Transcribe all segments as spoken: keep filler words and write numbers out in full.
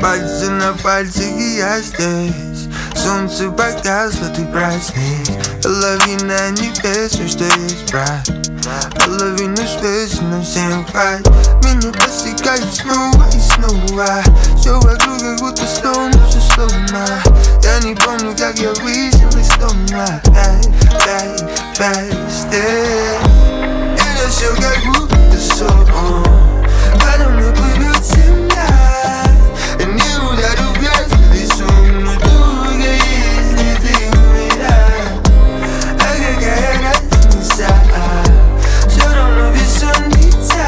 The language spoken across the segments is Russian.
Пальцы на пальцы, и я здесь. Солнце погасло, ты праздник. Половина небес, все, что есть, брат. Половину звезд, но всем хватит. Меня постигают снова и снова. Все вокруг как будто сломано, все сломано. Я не помню, как я вышел из дома. Дай, дай, дай. Это все как будто сон. Подо мной плывет земля. Я не ударю в грязь лицом, но только если ты меня. А какая разница? Все равно бессонница.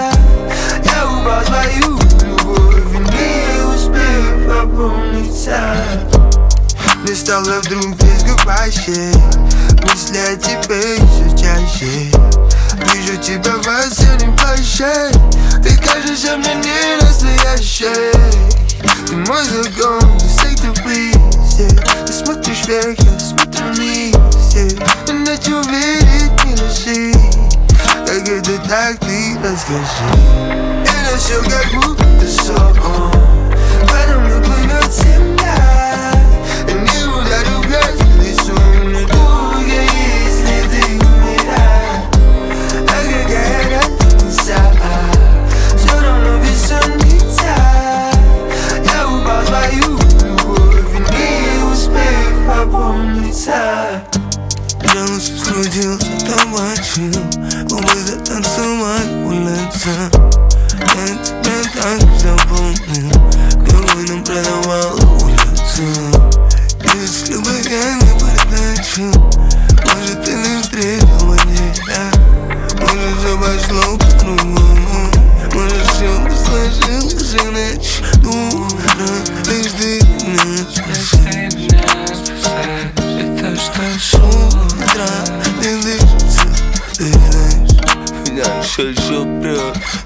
Я упал в твою любовь и не успел опомниться. Мне стало вдруг близко вообще. Мысли о тебе все чаще. Вижу тебя в осеннем плаще. Ты кажешься мне не настоящей. Ты мой закон, ты say the please, yeah. Ты смотришь вверх, я смотрю вниз, yeah. И начал верить, не лжи. Как это так, ты расскажи. Это все как будто сон. Подо мной плывет земля. Я не ударю в грязь лицом, но только если ты меня. А какая разница? Все равно бессонница. Я упал в твою любовь и не успел опомниться. Джонс скрутился, табачил, губы затанцевали улица. Я тебя так запомнил, какой нам продавал улицу. Если бы я не передачу, может ты не встретил бы меня. Может все пошло по-другому, может все бы сложилось иначе. Дура, лишь ты меня спаси. Это что с утра ты дышишься, ты знаешь, меня все еще прет.